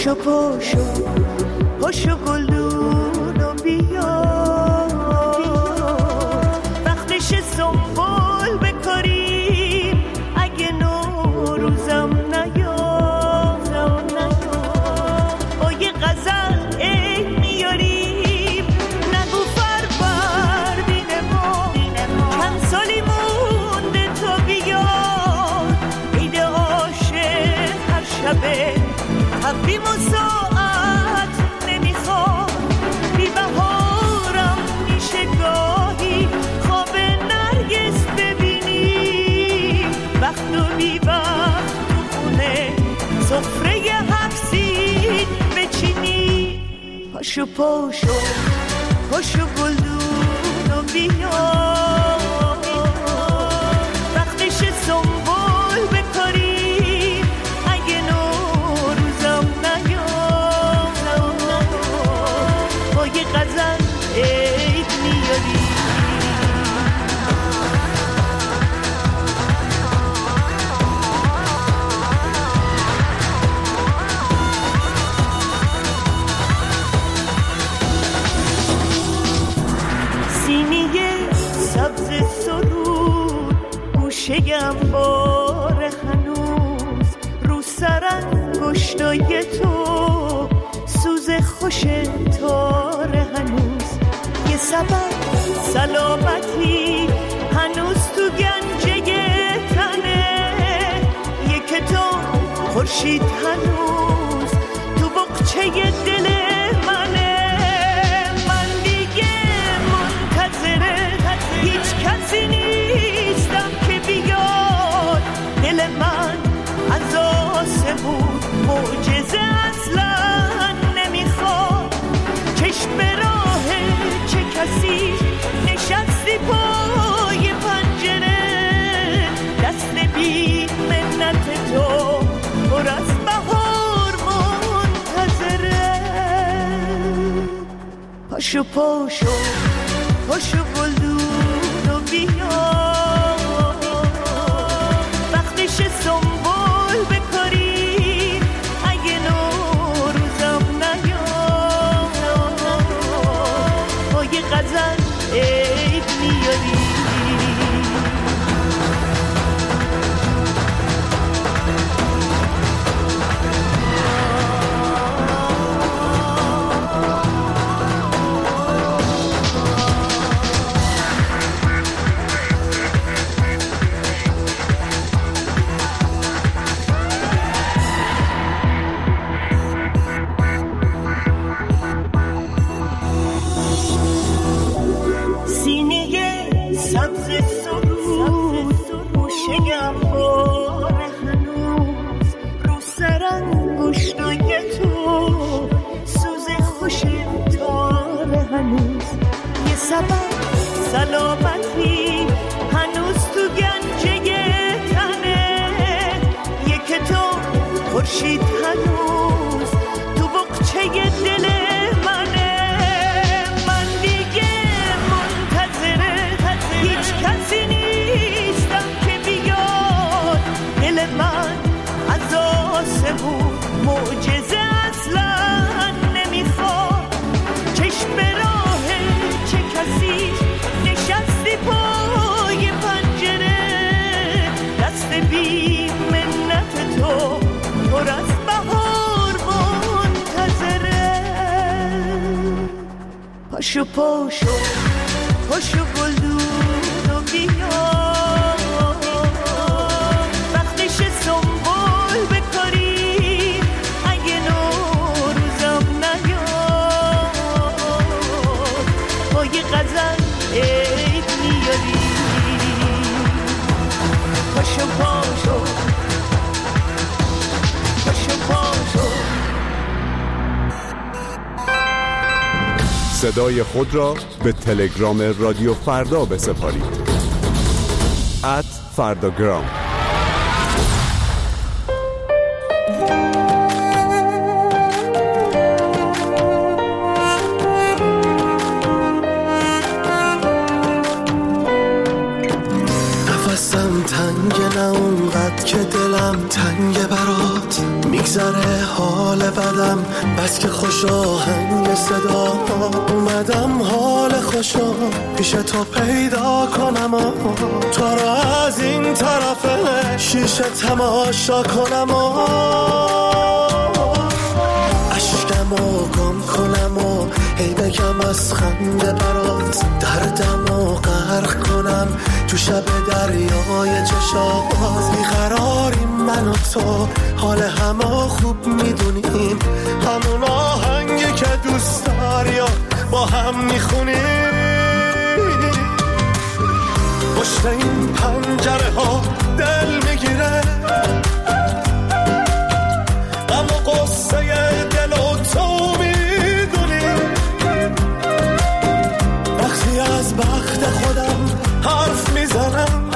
پاشو پاشو پاشو گلدونو بیا، وقتش سنبول بکاریم اگه نوروزم نیام با یه غزل عید میاریم، نگو فروردین ما چند سالی مونده تا بیاد، عید عاشق هر شبه تقویم و ساعت نمیخواد، بی بهارم میشه گاهی خواب نرگس ببینی، وقت و بی وقت تو خونه سفره هفسید بچینی. پاشو پاشو پاشو گلدونو بیا، وقتش سنبول بکاریم اگه نوروزم نیام، با یه غزل عید میاری. سبز سرود گوشه‌ام باره هنوز، رو سر انگشتای تو سوز خوش تاره هنوز، یه سبب سلامتی هنوز تو گنجه تنه، یه کتاب خورشید هنوز تو بقچه دل منه، من دیگه منتظره هیچ کسی نیستم که بیاد، دل من از آسمون معجزه اصلا نمیخواد، چشم به راه چه کسی نشستی پای پنجره، دست بی منت تو پر از بهار منتظره. پاشو پاشو پاشو گلدونو بیا، وقتش سنبول بکاریم اگه نوروزم نیام، با یه غزل عید میاری. سلامتی هنوز تو گنجه تنه، یه کتاب خورشید هنوز تو بقچه دل منه، من دیگه منتظره هیچ کسی نیستم که بیاد، دل من از آسمون معجزه اصلا نمیخواد، چشم به راه چه کسی نشستی پای پنجره، دست بی منت تو پر از بهار منتظره. پاشو پاشو پاشو گلدونو بیا، وقتش سنبول بکاریم اگه نوروزم نیام، با یه غزل عید میاری. پاشو پاشو پاشو پاشو. صدای خود را به تلگرام رادیو فردا بسپارید. @فرداگرام. نفسم تنگ نه اونقدر که دلم تنگ برات، میگذره حال بدم بس که خوش آهنگ صدا. اومدم حال خوشو پیش تو پیدا کنم و تو رو از این طرف شیشه تماشا کنم و اشکمو گم کنم و هی بگم از خنده برات، دردمو غرق کنم تو شب دریای چشات. بیقراریم من و تو، حال همه خوب میدونیم، همون آهنگی که دوست داری و با هم میخونیم. پشت این پنجره ها دل میگیره، اما قصه دل و تو میدونی. وقتی از بخت خودم حرف میزنم،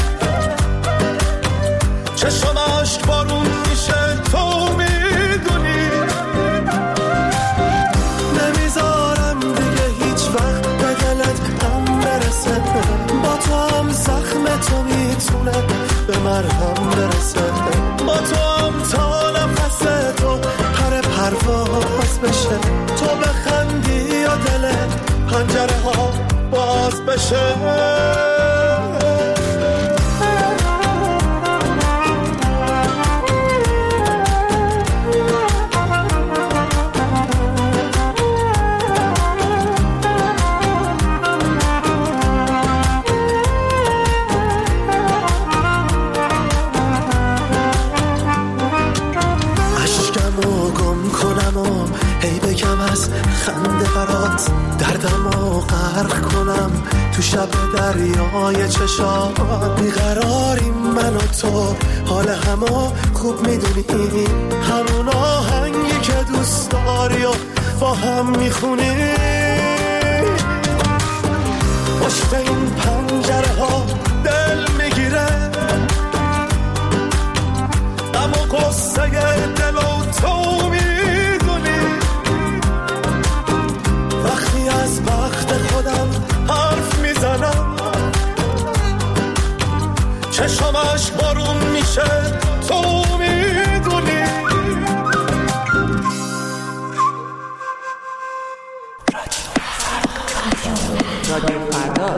چشم عشق بارون میشه تو میدونی. نمیذارم دیگه هیچ وقت به دلت هم برسه، با تو هم زخم تو میتونه به مرهم برسه. با تو هم تا نفس تو پر پرواز بشه، تو بخندی یا دل پنجره ها باز بشه. خنده برات دردمو غرق کنم تو شب دریای چشات. بیقراریم من و تو، حال همه خوب میدونی، همون آهنگی که دوست داری و با هم میخونی. پشت این پنجره ها دل میگیره، اما قصه دل و تو میدونی. وقتی از بخت خودم حرف میزنم، چشمش بارون میشه تو میدونی. رادیو فردا.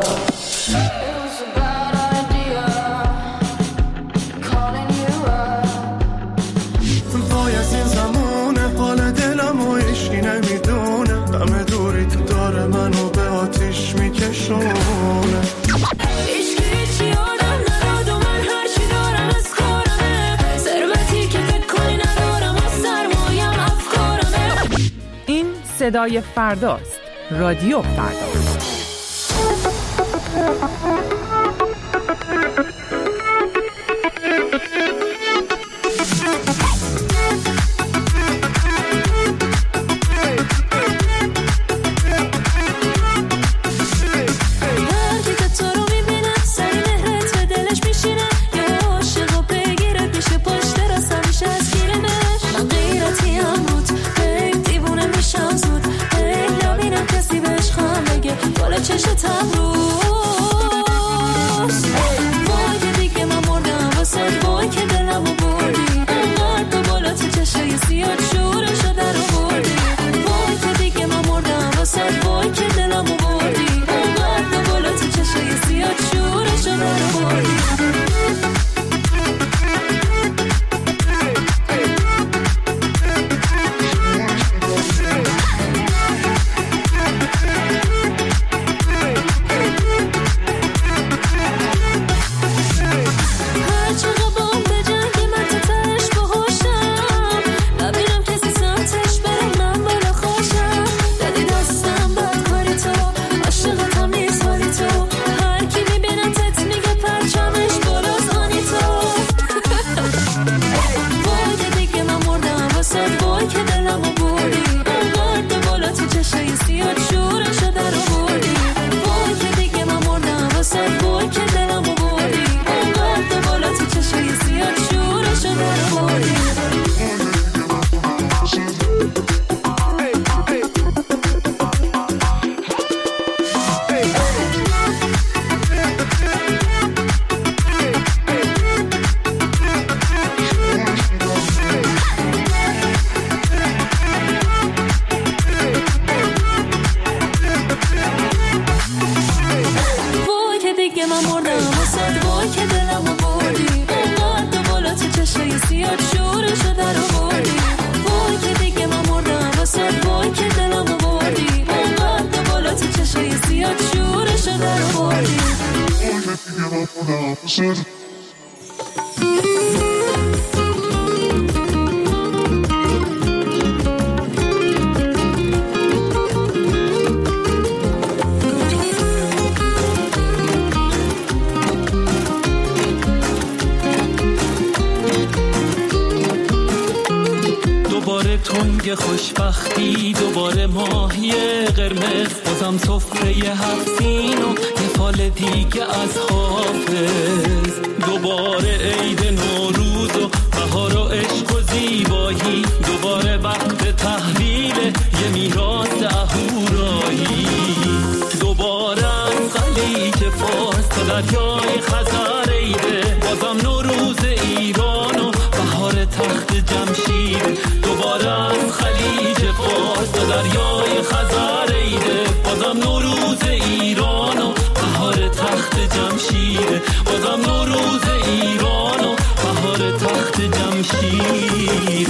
وای از این زمونه، حال دلم و ایشی نمیدونه، همه دوری تو داره منو به آتیش میکشونه. هیچی آدم نداد و من هرچی دارم از کارمه، ثروتی که فکر کنی ندارم و سرمایم افکارمه. این صدای فرداست، رادیو فردا. من مردم واسه وای که دلمو بردی اونقدر بالا تو چشای سیاد شورشو در آوردی وای که دیگه من مردم واسه وای که دلمو بردی اونقدر بالا تو چشای سیاد شورشو در آوردی وای که دیگه من مردم واسه تنگ خوشبختی دوباره ماهی قرمز بازم سفره 7 سین و یه فال دیگه از حافظ دوباره عید نوروز و بهار و عشق و زیبایی دوباره وقت تحویل یه میراث اهورایی دوباره از خلیج فارس تا دریای خزر عیده بازم نوروز ایران و بهار تخت جمشید دوباره از خلیج فارس تا دریای خزر عیده بازم نوروز ایران و بهار تخت جمشید بازم نوروز ایران و بهار تخت جمشید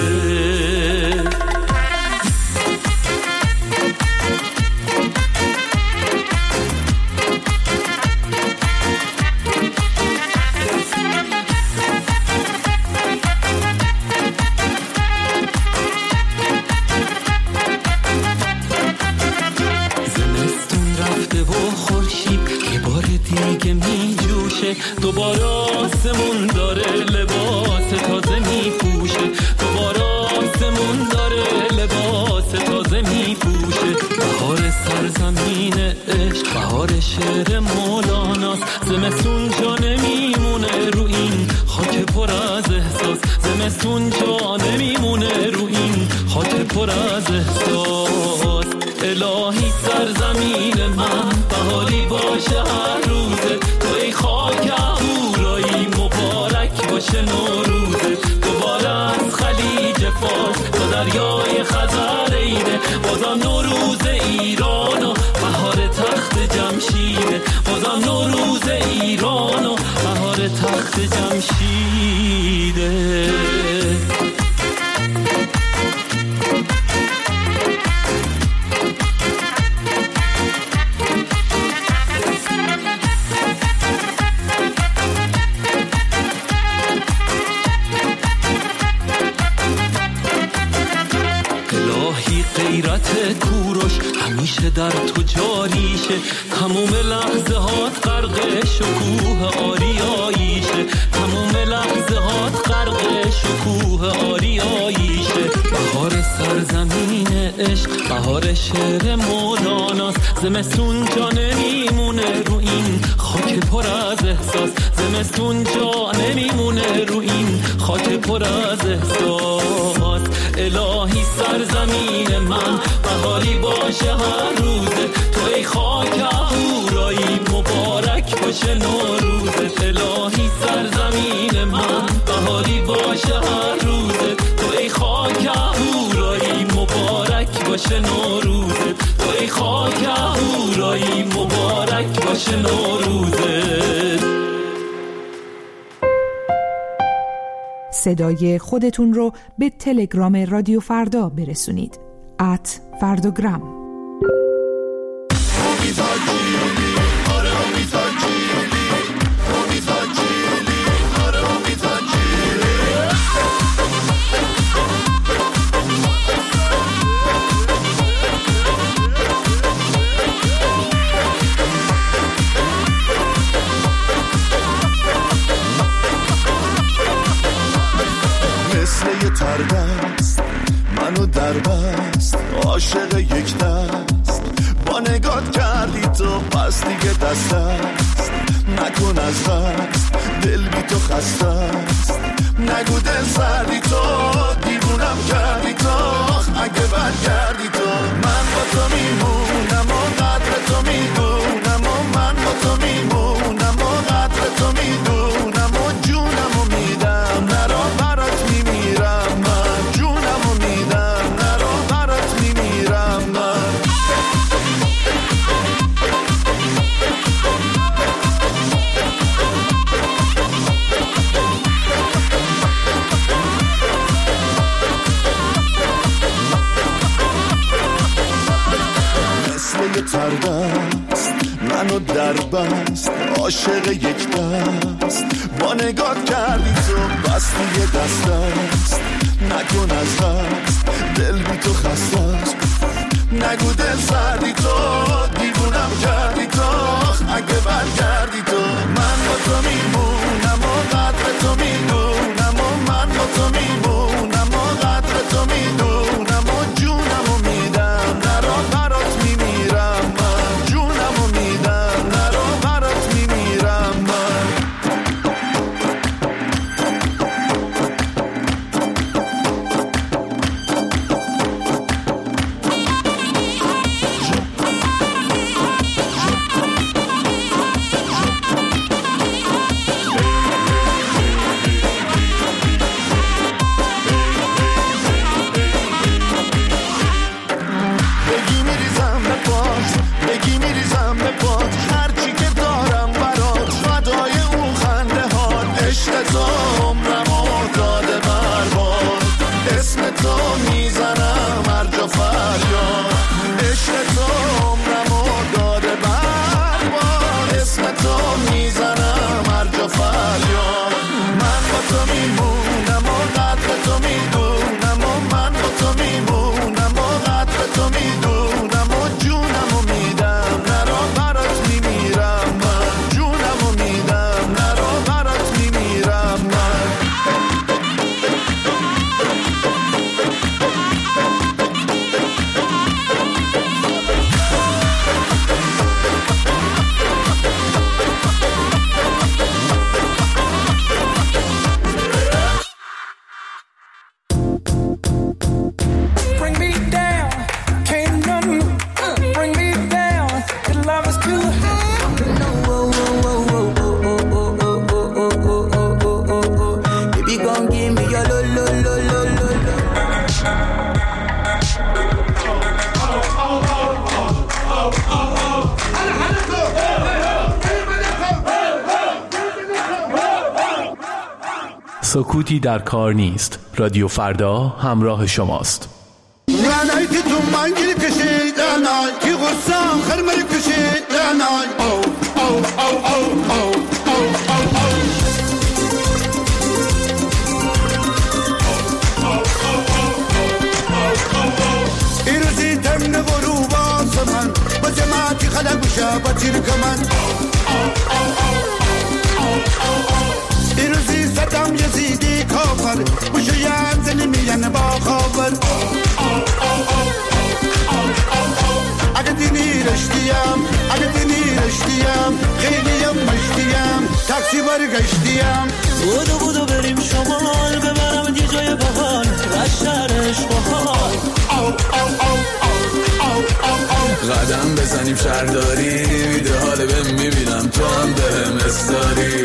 دوباره آسمون داره لباس تازه میپوشه دوباره آسمون داره لباس تازه میپوشه بهار سرزمین عشق بهار شعر مولاناست زمستون جا نمیمونه رو این خاک پر از احساس زمستون جا نمیمونه رو این خاک پر از احساس الهی سرزمین من بهاری باشه هر روزه تو ای خاک اهورایی مبارک باشه نوروزه دوباره از خلیج فارس تا دریای خزر عیده بازم نوروز ایران و بهار تخت جمشیده بازم نوروز ایران و بهار تخت جمشیده غیرت کوروش همیشه در تو جاریشه تموم لحظه هات غرق شکوه آریاییشه تموم لحظه هات غرق شکوه آریاییشه بهار سرزمین عشق بهار شعر مولاناست زمستون جا نمیمونه رو این خاک پر از احساس زمستون جا نمیمونه رو این خاک پر از احساس الهی سرزمین من بهاری باشه هر روزه تو ای خاک اهورایی مبارک باشه نوروزه الهی سرزمین من بهاری باشه هر روزه تو ای خاک اهورایی مبارک باشه نوروزه تو ای خاک اهورایی مبارک باشه نوروزه صدای خودتون رو به تلگرام رادیو فردا برسونید @فرداگرام تردست منو در بست عاشق یک دست با نگات کردی تو پس دیگه دست است نکن از دست دل بی تو خسته است نگو دل سردی تو دیوونم کردی تو اگه برگردی تو من با تو میمونم و قدر تو میدونم و من با تو میمونم و قدر تو میدونم و جونم و میدم نرا برات میمیرم من جونم و میدم نرا برات میمیرم من دست منو در بست، عاشق یک دست با نگاه کردی تو بستی یه دست است. نکن از دست دل بی تو خسته است، نگو دل سردی تو دیوونم کردی تو، اگه برگردی تو من با تو میمونم و قدر تو میدونم و من با تو میمونم و قدر تو میدونم و جونم و میدم نرا برات میمیرم من، جونم و میدم نرا برات میمیرم من. سکوتی در کار نیست. رادیو فردا همراه شماست. رانای که تو من گیر کشید رانای که غصام خرمر کشید رانای او او او او او او او ایروزی تمن غروب آسمان با جماعتی خلق بشه با تیر کمن ایروزی ستم یزیدی کافر بشه یم زنی میان با خاور اگه دینی رشتیم اگه دینی رشتیم خیلیم مشتیم تاکسی برگشتیم بودو بریم شمال ببرم یه جای باحال رشترش باحال قدم بزنیم شهرداری ویدیو حال بهم میبینم تو هم بهم استاری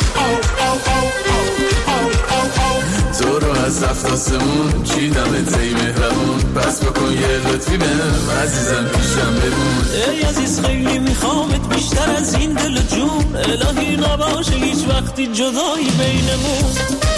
تو رو از رفت آسمون چیدم تی مهربون پس بکن یه لطفی بهم عزیزم پیشم بمون ای عزیز خیلی میخوامت بیشتر از این دل و جون الهی نباشه هیچ وقتی جدایی بینمون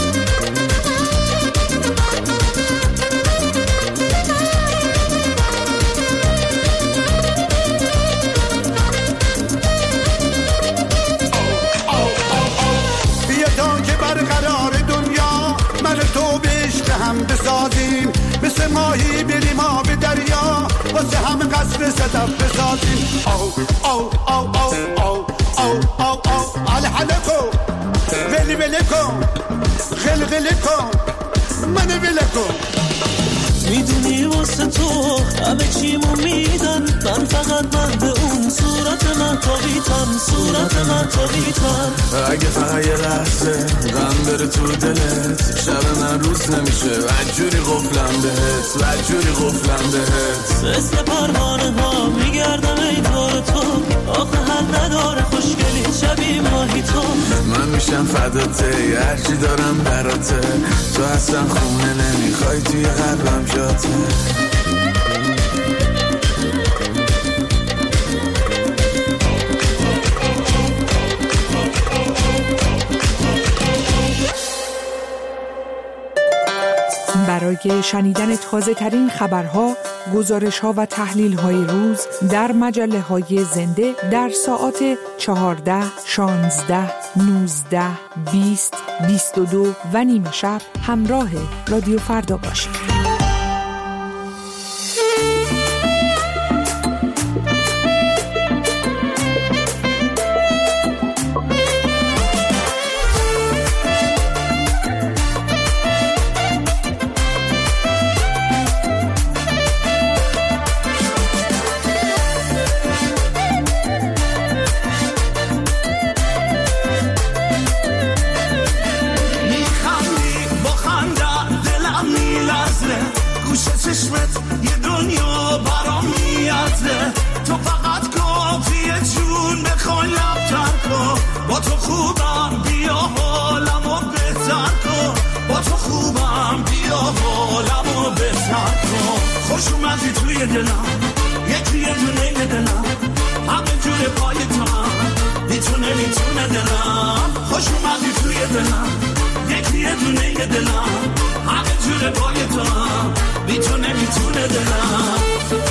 بسازیم مثل ماهی بریم آب دریا واسه همه قصر صدف بسازیم او او او او او او او او علی حلکو ولی ولی کن غلغله کن منو ولی کن میدونی واسه تو همه چیمو میدن من فقط مرد اون صورت من تابیتم صورت من تابیتم اگه فقط یه لحظه غم بره تو دلت شب من روز نمیشه وجوری قفلم بهت وجوری قفلم بهت مثل پروانه ها میگردم ای دور تو آخه حد نداره خوشگلی شبیه ماهی تو من میشم فداته هرچی دارم براته تو اصلا خونه نمیخوای توی قلبم جاته برای شنیدن تازه ترین خبرها گزارش‌ها و تحلیل‌های روز در مجله‌های زنده در ساعات 14، 16، 19، 20، 22 و نیم شب همراه رادیو فردا باشید. خوش اومدی توی دلم، یکی دونه دلم، همه جور پای تو هم میتونه دلم. خوش اومدی توی دلم، یکی دونه دلم، همه جور پای تو هم میتونه دلم.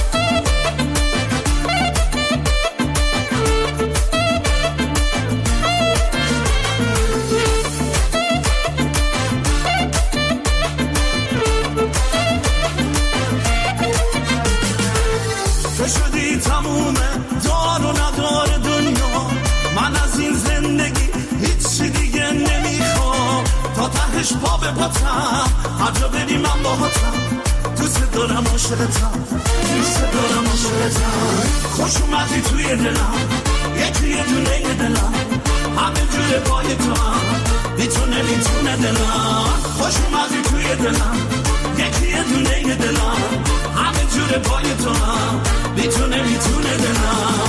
تو شدی تموم دار و ندار دنیا، من از این زندگی هیچی دیگه نمیخوام. تا تهش پا به پاتم، هر جا بری من باهاتم. دوست دارم عاشقتم، دوست دارم عاشقتم. خوش اومدی توی دلم، یکی دونه دلم، همه جور پای تو هم میتونه دلم. خوش اومدی توی دلم، یکی دونه دلم، همه جور پای تو هم میتونه دلم.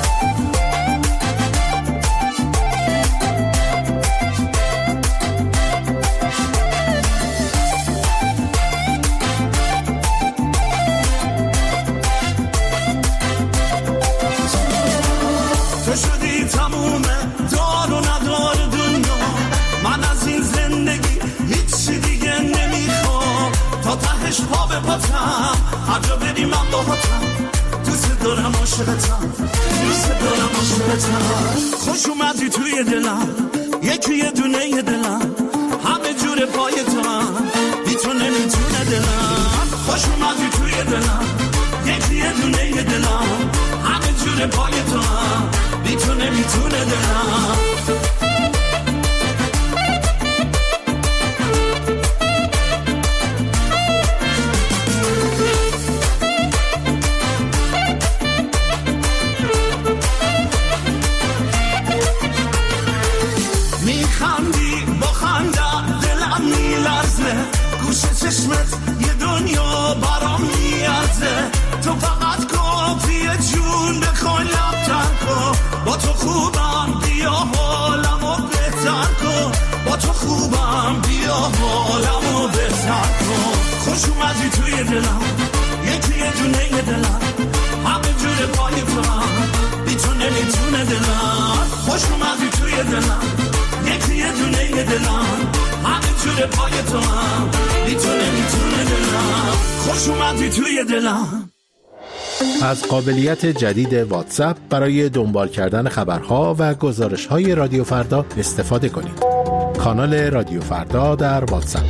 تو شدی تموم دار و ندار دنیا، من از این زندگی هیچی دیگه نمیخوام. تا تهش پا به پاتم، هر جا بری من باهاتم. دوست دارم عاشقتم، دوست دارم عاشقتم. خوش اومدی توی دلم، یکی دونه دلم، همه جور پای تو هم میتونه دلم. خوش اومدی توی دلم، یکی دونه دلم، همه جور پای تو هم میتونه دلم. چشمت یه دنیا برام میارزه. تو فقط کافیه جون بخوای لبتر کن. با تو خوبم بیا حالمو بهتر کن. با تو خوبم بیا حالمو بهتر کن. خوش اومدی توی دلم، یکی دونه دلم، همه جور پای تو هم میتونه دلم. خوش اومدی توی دلم، یکی دونه دلم، همه جور پای تو هم میتونه دلم. خوش اومدی توی دلم. از قابلیت جدید واتساپ برای دنبال کردن خبرها و گزارش‌های رادیو فردا استفاده کنید. کانال رادیو فردا در واتساپ.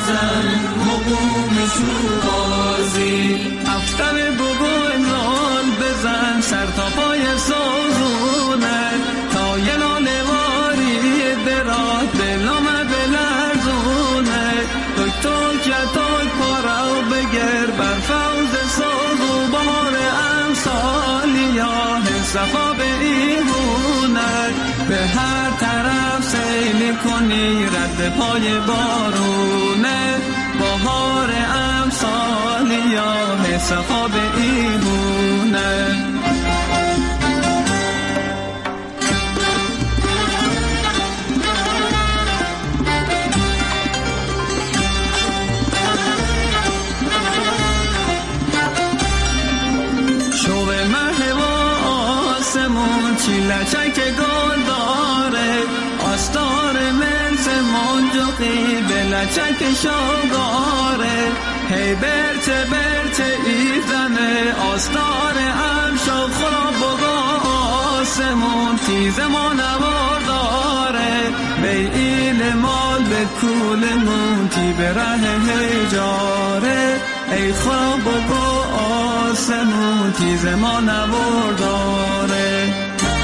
بزن مقوم شوازی افتر بگو امرال بزن سر تا پای سازونه تا یه نالواری درات دلم بلرزونه تک تک یا تک پارو بگر بر فوز ساز و بهار امسالی یا صفا به ایمونه به هر طرف سیل کنی رد پای بارونه بهار امسالی یا صفا به ایمونه لچک گل داره آستار منس منجقی به لچک شاگاره هی برچه برچه ایزنه آستار امشا خراب بگا آسمون تیز ما نوار داره به ایل مال به کول مونتی به ره هجاره ای خراب بگا آسمون تیز ما نوار داره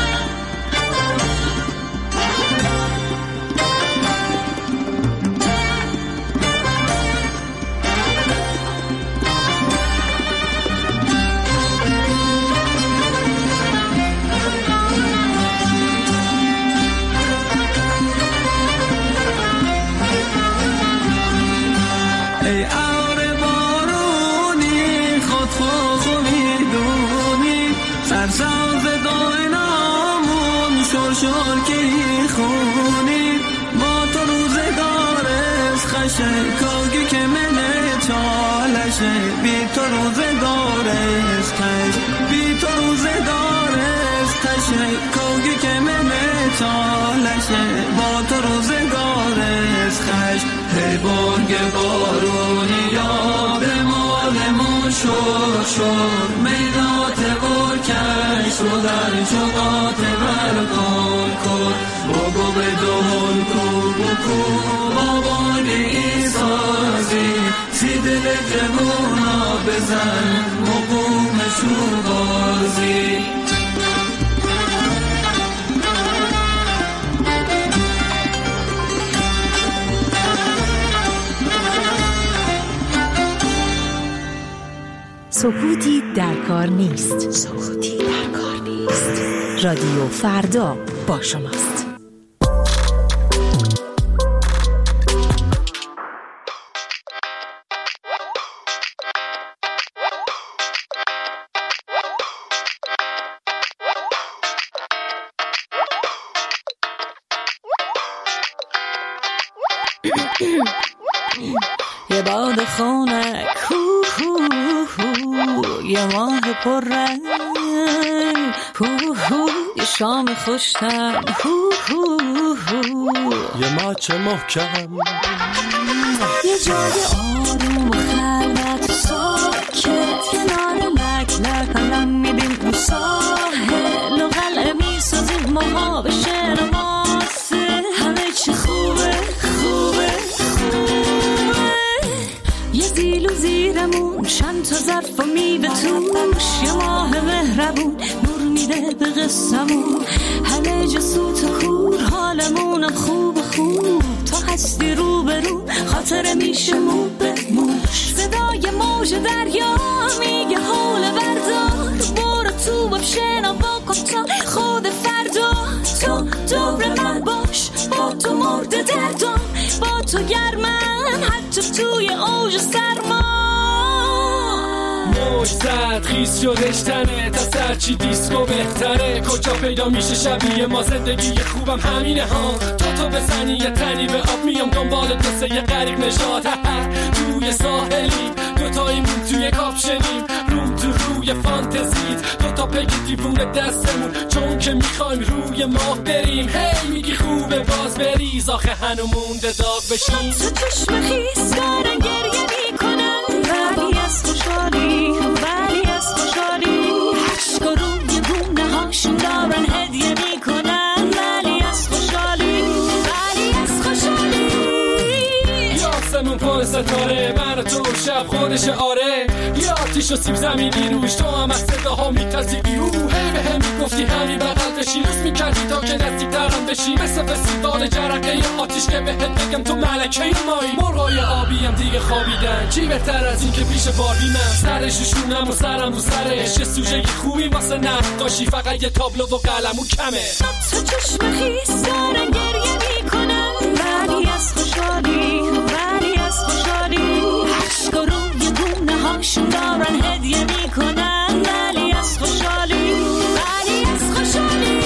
ای آره بارونی خود خود میدونی سرساز داینامون شور که خونی با تو روزگارست خشه کاگی که منه چالشه بی تو روزگارست کش بی تو روزگارست کشه کاگی که منه چالشه با تو روزگارست خش هی بانگ بارونی یاد مالمون شور میدات و کش رو در شقات برگان کن بگو به دهل کو بکو با بانگ ایسازی سی دل جمونا بزن مقوم شوبازی سکوتی در کار نیست. سکوتی در کار نیست. رادیو فردا با شماست. یه باد خونه یه ماه پر رنگ یه شام خوشتن یه ماچ محکم یه جای آروم و خلوت ساکت کنار لک الان میبین اون ساحل و قلعه میسازیم ماها به شعر و ماسه همه چی خوبه یه زیلو زیرمون چند تا ظرف و میوه توش یه ماه مهربون نور میده به قصمون همه جا سوت و کور حالمونم خوب تا هستی رو به رو خاطر میشه مو به موش صدای موج دریا میگه حول بردار برو تو باب شنوا کن تا خود فردا تو دور من باش با تو مرد دردم با تو گرمم حتی توی اوج سرما موج زد خیز شدش تنه تا سرچی دیسکو بهتره کجا پیدا میشه شبیه ما زندگی خوبم همینه ها تو بزنی یه تنی به آب میام دنبال تو یه غریق نشاد توی ساحلی دوتاییمون توی کاپشنیم روم تو روی فانتزیت دوتا پگی دیوونه دستمون چون که میخوایم روی ماه بریم هی میگی خوبه باز بریز آخه هنو مونده داغ بشیم تو چشم خیز دارن گریه میکنن ولی از خوشحالی عشق روی گونه هاشون دارن هدیه میکنن ولی از خوشحالی آسمون پر ستاره، من و تو شب خودش آره، یه آتیش و سیب زمینی روش، تو هم از صداها میترسیدی او هی به هم میگفتی همین بغل بشی، روز میکردی تا که نزدیکترم بشی، مثل فستیوال جرقه آتیش که بهت بگم تو ملکه مایی. مرغای آبیم دیگه خوابیدن، چی بهتر از این که پیش باربی من سرش شونم و سرم رو سرش، یه سوژه خوبی واسه نقاشی، فقط یه تابلو و قلمو کمه. تو چشم خیس دارن گریه میکنم، ولی از خوشحالی، ولی از خوشحالی عشق روی گونه هاشون دارن هدیه میکنن، ولی از خوشحالی، ولی از خوشحالی.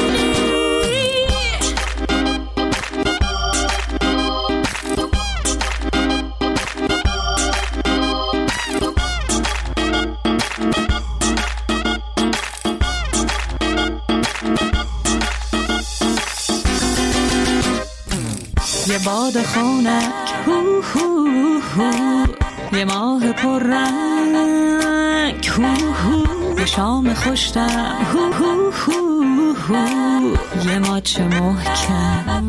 یه باد خونک هو هو هو، یه ماه پر رنگ هو هو، یه شام خوشتر هو هو هو هو، یه ماچ محکم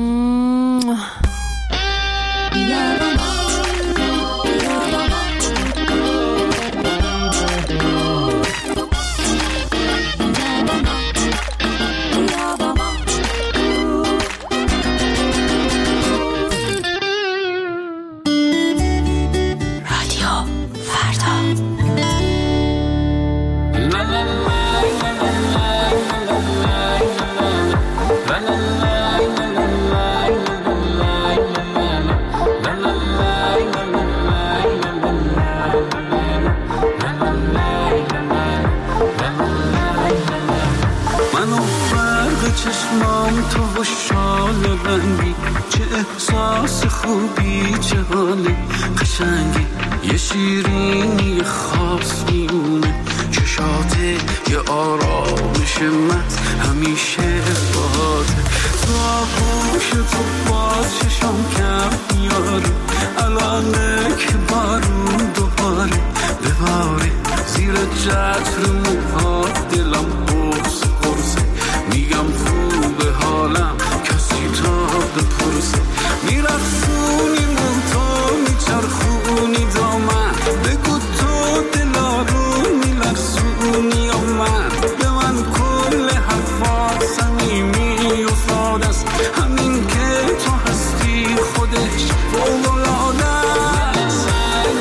چشمام تو و شال رنگی، چه احساس خوبی، چه حال قشنگی، یه شیرینی خاص میونه چشاته، یه آرامش من همیشه باده، تو آغوش تو با چشم کم میاره، الانه که بارون دوباره بباره، زیر چتر موها دلم قرص قرصه، میگم خوبه حالم کسی تا بپرسه، میرخصونی منتو میچرخونی دامن، بگو تو دلارو میلرسونی یا من، به من کل حرفات صمیمی و ساده است، همین که تو هستی خودش فوق‌العاده است.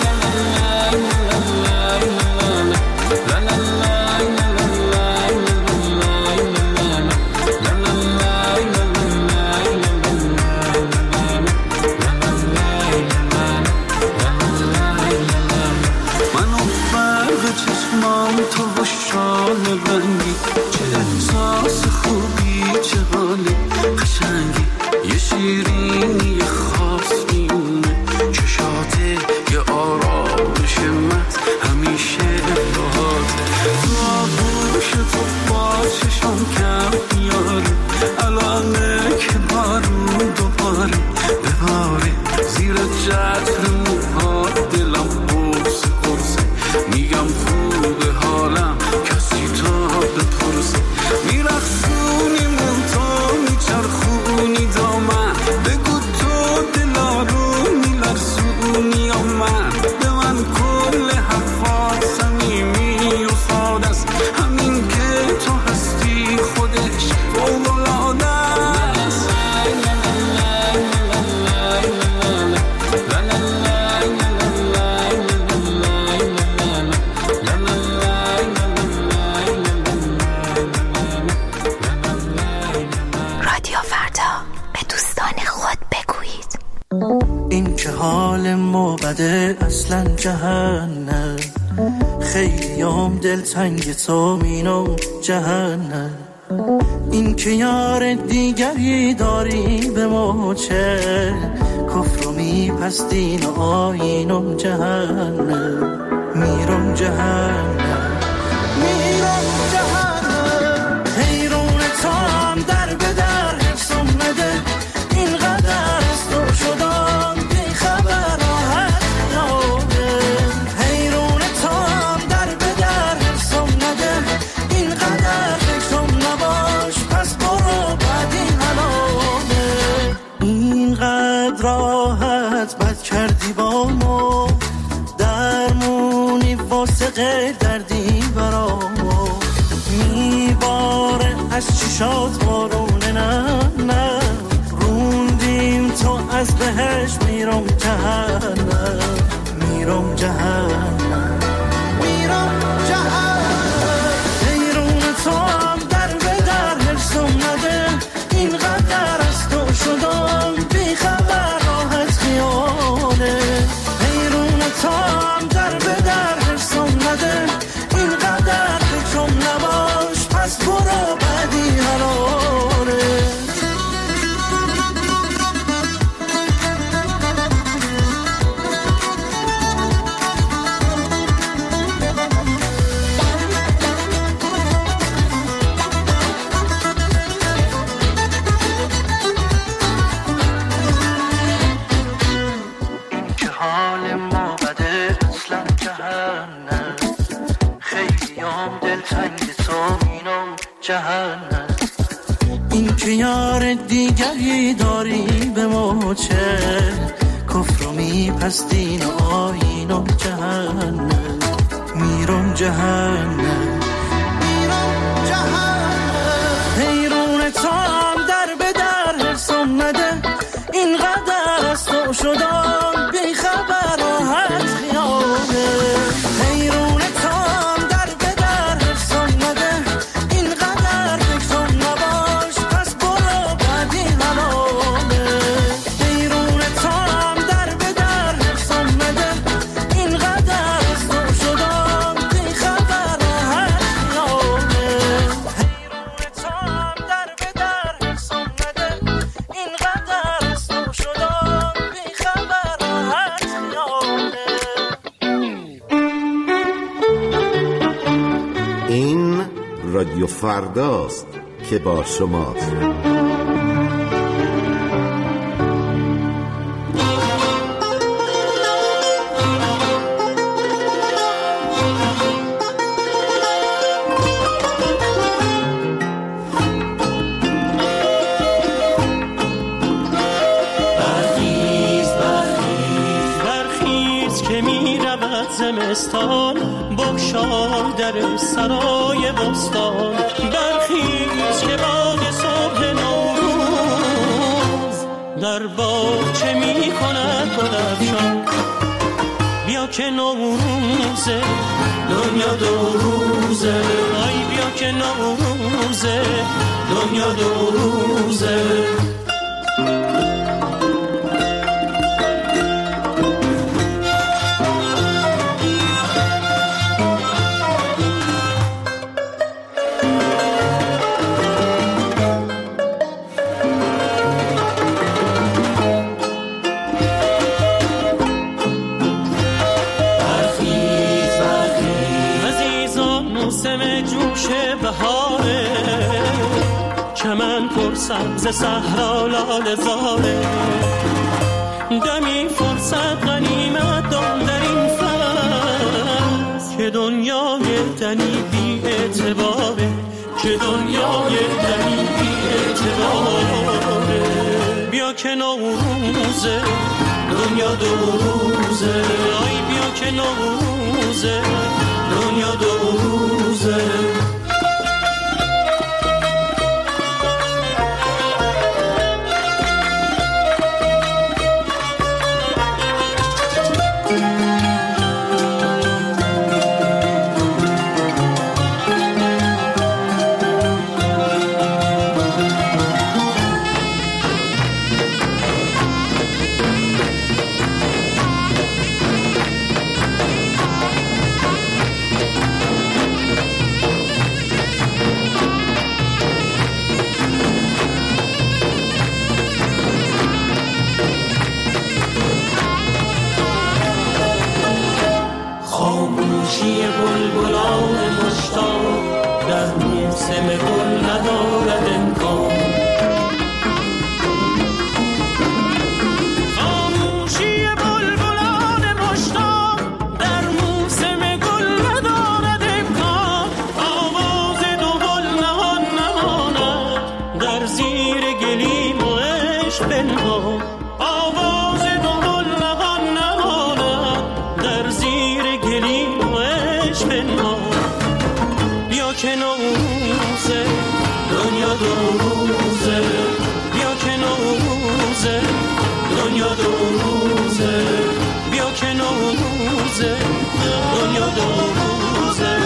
تو و شال رنگی، چه احساس خوبی، چه حال قشنگی، یه شیرینی خاص میونه چشاته، یه آرامش من همیشه باهاته، تو آغوش تو با چشم کم میاره، الانه که بارون دوباره بباره، زیر چتر موها دلم قرص قرصه، میگم خوبه حالم کسی تا بپرسه، میرخصونی منتو میچرخونی دامن، بگو تو دلارو میلرسونی یا من، به من کل حرفات صمیمی و ساده است، همین که تو هستی خودش فوق‌العاده است. این که حال ما بده اصلا جهنم، خیلی هم دلتنگ تو مینم جهنم، این که یار دیگری داری به ما چه، کفر و میپستین و آینم جهنم، میرم جهنم، میرم جهنم، حیرون تام در به در حفظم نده، اینقدر از تو شدم بی خبر راحت ناده، حیرون تام در به در حفظم نده، اینقدر فکرم نباش پس برو بعد این حلاله، اینقدر راحت بد کردی با برامو درمونی واسه غیر دردی برامو میباره از چشات بارونه نه روندیم تو از بهش میرم جهنم میرم جهنم حیرون تو هم در به در هرسم نده اینقدر از تو شدم بیخبر راحت خیاله حیرون تو هم در به در هرسم نده اینقدر بکم نباش پس برو بعدی حلاله این که یار دیگری داری به ما چه کفر و میپستین و آینم جهنم میرم جهنم حیرون تو هم در به در هرسم نده اینقدر از تو شدم بیخبر راحت خیاله حیرون تو هم در به در هرسم نده اینقدر بکتم نباش پس برو بعدی حلاله حیرون تو هم در به در هرسم نده اینقدر از تو شدم بیخبر راحت خیاله حیرون تو هم در به در هرسم نده اینقدر از تو شدم بیخبر راحت خیاله. این رادیو فرداست که با شماست. برخیز که می رود زمستان بگشای در سرای بستان برخیز که باد صبح نوروز در باغ چه می کند گلفشان بیا که نوروزه دنیا دو روزه آی بیا که نوروزه دنیا دو روزه چمن پر سبز صحرا لاله زاره دمی فرصت غنیمت دان در این فصل که دنیای دنی بی اعتباره که دنیای دنی بی اعتباره بیا که نوروزه دنیا دو روزه آی بیا که نوروزه دنیا دو روزه نوروزه، دنیا دوروزه.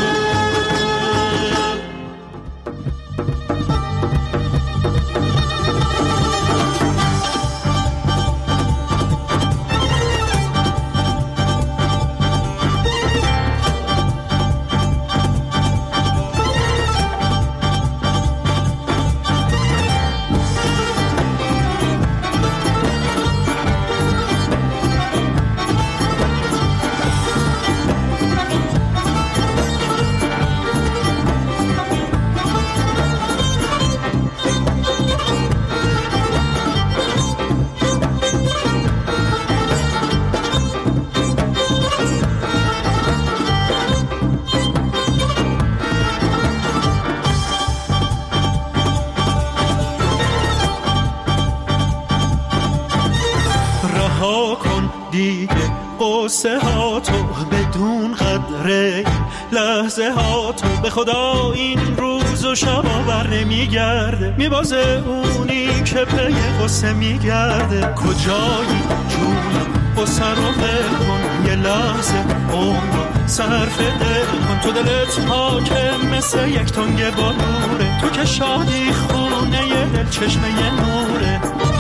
قصه ها تو بدون قدره، لحظه ها تو به خدا این روز و شبا بر نمیگرده. میبازه اونی که پی قصه میگرده. کجایی جون قصه رو ول کن، یه لحظه عمر صرف دل کن. تو دلت حاکم مثل یک تنگ بالوره، تو که شادی خونه یه دل چشمه یه نوره.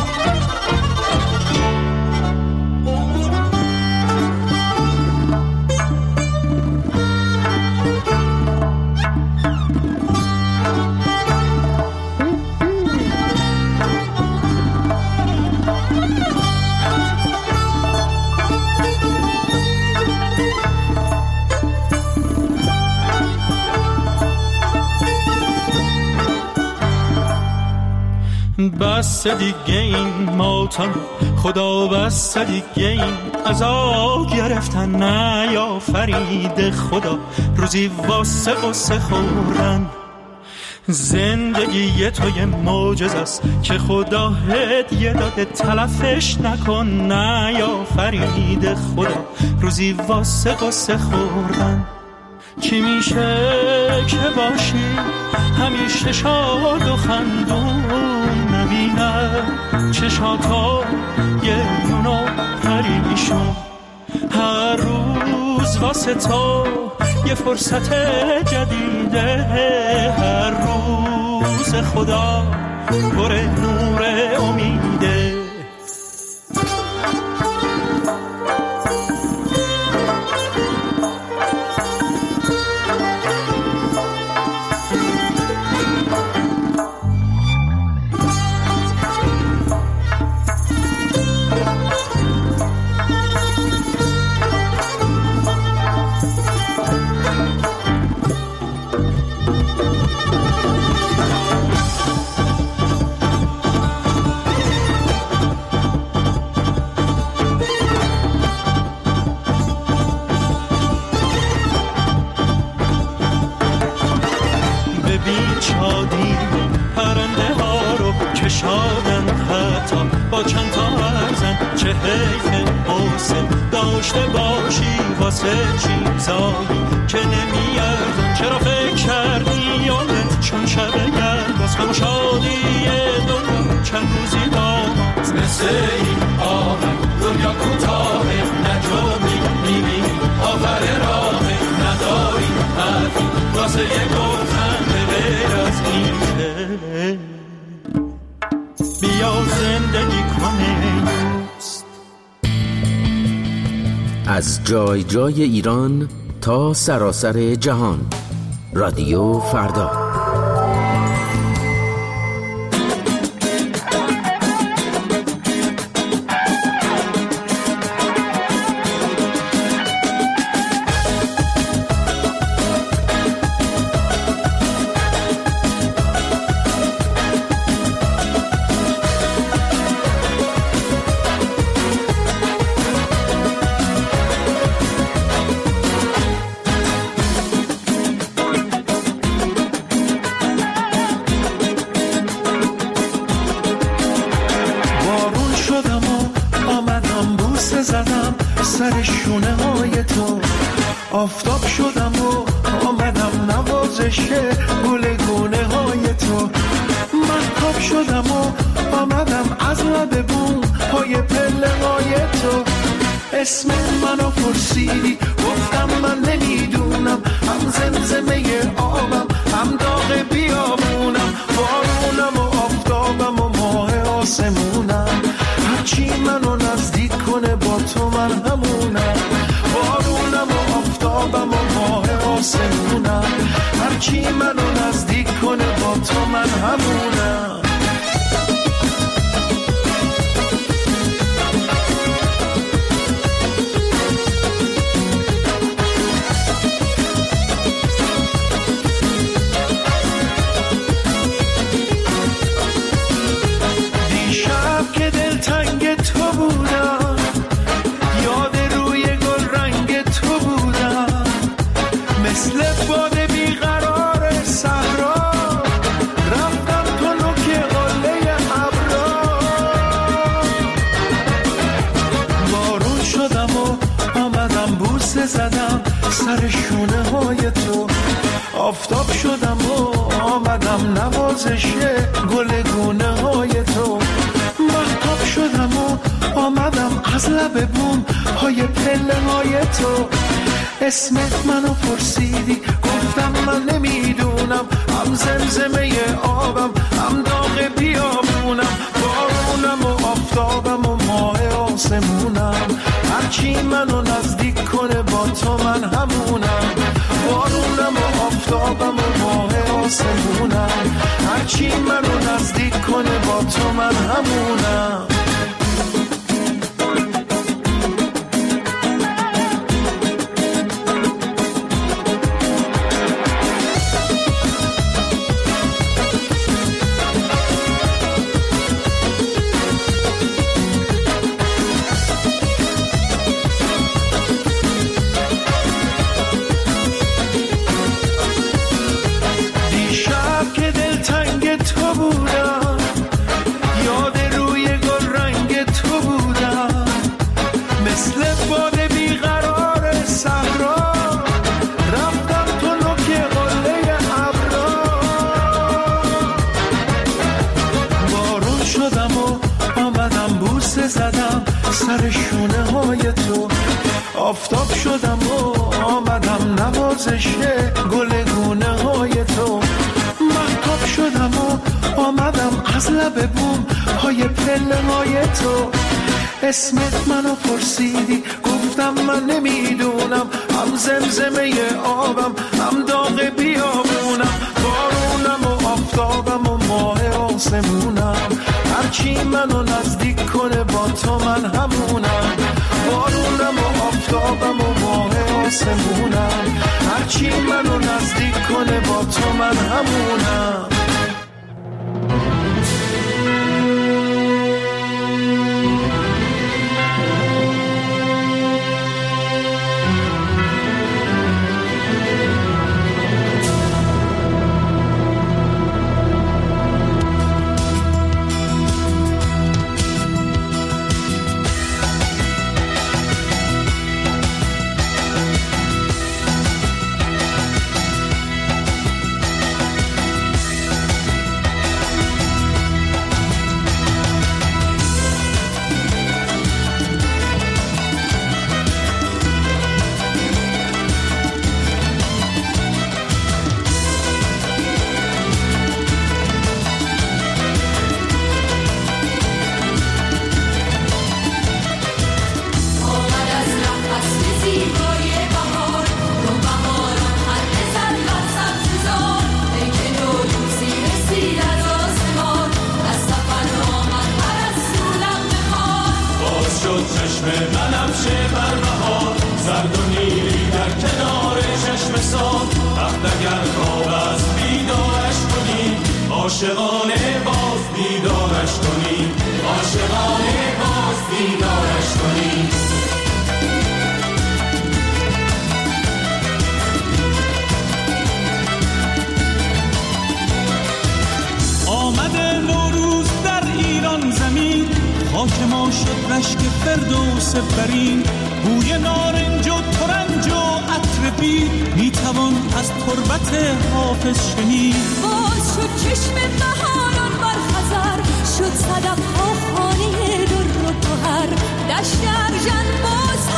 بس دیگه این ماتم خدا، بس دیگه این عذاب گرفتن نیافرید خدا. روزی واسه قصه خوردن، زندگی تو یه معجزه است که خدا هدیه داده، تلفش نکن نیافرید خدا. روزی واسه قصه خوردن. چی میشه که باشی همیشه شاد و خندون، نبینم چشاتا یه یونو پریشون. هر روز واسه تو یه فرصت جدیده، هر روز خدا پر نور امیده. با چند تا ارزن چه حیف حسن داشته باشی واسه چیزایی که نمیارزن. چرا فکر کردی یادت چون شب گرد از غم و شادی دنیا چند روزی داماز. مثل این آهنگ دنیا کوتاهه، نجومی میبینی آخر راهه، نداری حرفی واسه یه گفتن به غیر از این. بیا زندگی کنه دوست. از جای جای ایران تا سراسر جهان، رادیو فردا. سر شونه های تو آفتاب شدم و آمدم نوازش گل گونه های تو. مهتاب شدم و آمدم از لب بوم پای پله های تو. اسم منو پرسیدی گفتم من نمیدونم، هم زمزمه آبم هم داغ بیابونم، بارونم و آفتابم و ماه آسمونم، هرچی منو نزدیک کنه با تو من همونم، بارونم و آفتابم و ماه آسمونم، هرچی منو نزدیک کنه با تو من همونم. سر شونه های تو آفتاب شدم و آمدم نوازش گل گونه های تو، مهتاب شدم و آمدم از لب بوم های پله های تو، اسمت منو پرسیدی گفتم من نمیدونم، هم زمزمه آبم هم داغ بیابونم، بارونم و آفتابم و ماه آسمونم، هرچی منو نزدیک کنه با تو من همونم، بارونم و آفتابم و ماه آسمونم، هرچی منو نزدیک کنه با تو من همونم. سر شونه های تو آفتاب شدم و آمدم نوازش گل گونه های تو، مهتاب شدم و آمدم از لب بوم های پله های تو، اسمت منو پرسیدی گفتم من نمیدونم، هم زمزمه آبم هم داغ بیابونم، بارونم و آفتابم و ماه آسمونم، هرچی منو نزدیک کنه با تو من همونم، بارونم و آفتابم و ماه آسمونم، هرچی منو نزدیک کنه با تو من همونم. خاک ما شد رشک فردوس برین، بوی نارنج و ترنج و عطر بید، میتوان از تربت حافظ شنید. باز شد چشم بهاران بر خزر، شد صدف ها خانه در و گوهر، دشت ارژن باز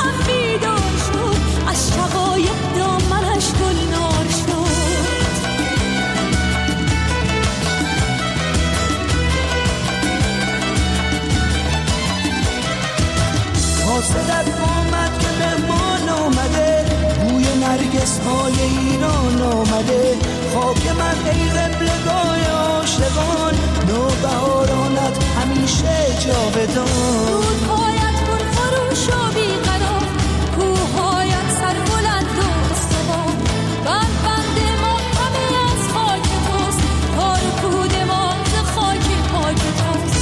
های ایران آمده، خاک من ای قبلگاه عاشقان، نوبهارانت همیشه جاودان. رودهایت پر خروش و بیقرار، کوههایت سربلند و استوار، بند ما همه از خاک توست، تار و پود ما ز خاک پاک توست.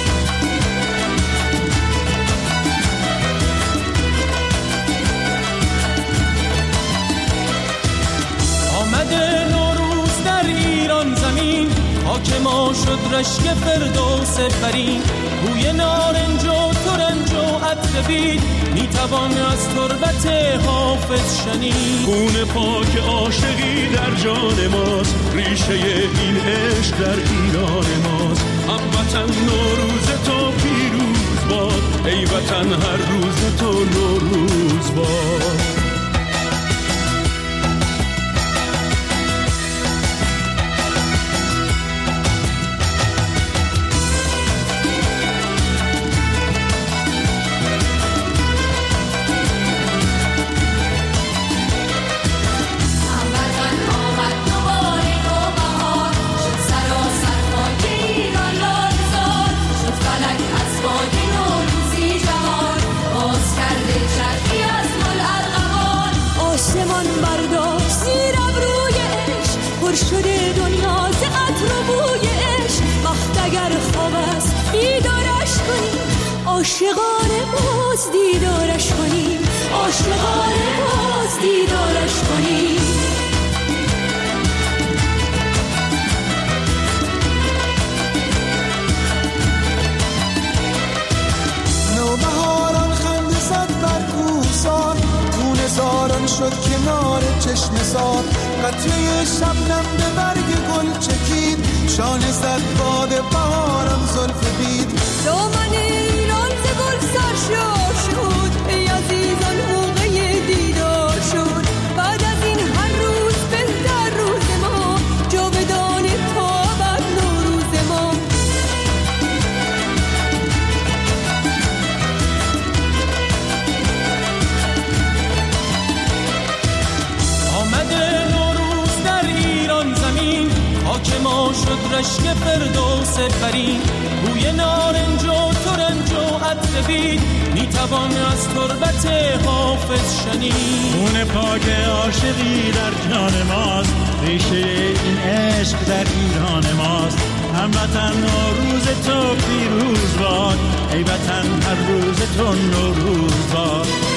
آمده نوروز در ایران زمین، خاک ما شد رشک فردوس برین، بوی نارنج و ترنج و عطر بید، میتوان از تربت حافظ شنید. خون پاک عاشقی در جان ماست، ریشه این عشق در ایران ماست. هموطن نوروز تو پیروز باد، ای وطن هر روز تو نوروز باد. شده دنیا ز عطر و بوی عشق، وقت اگر خواب است بیدارش کنیم، عاشقانه باز دیدارش کنیم، عاشقانه باز دیدارش کنیم. نوبهاران خنده زد بر کوهسار، خون زاران شد کنار چشم سار، قطره شبنم به برگ گل چکید، شانه زد باد بهارم زلف بید. دامن ایران ز گل سرشار شد، ای عزیزان موقع دیدار شد، بعد از این هر روز بهتر روز ما، جاودان تا ابد نوروز ما. آمده نوروز در ایران زمین، خاک ما شد رشک فردوس برین، بوی نارنج و ترنج و عطر بید، میتوان از تربت حافظ شنید. خون پاک عاشقی در جان ماست، ریشه این عشق در ایران ماست. هموطن نوروز تو پیروز باد، ای وطن هر روز تو نوروز باد.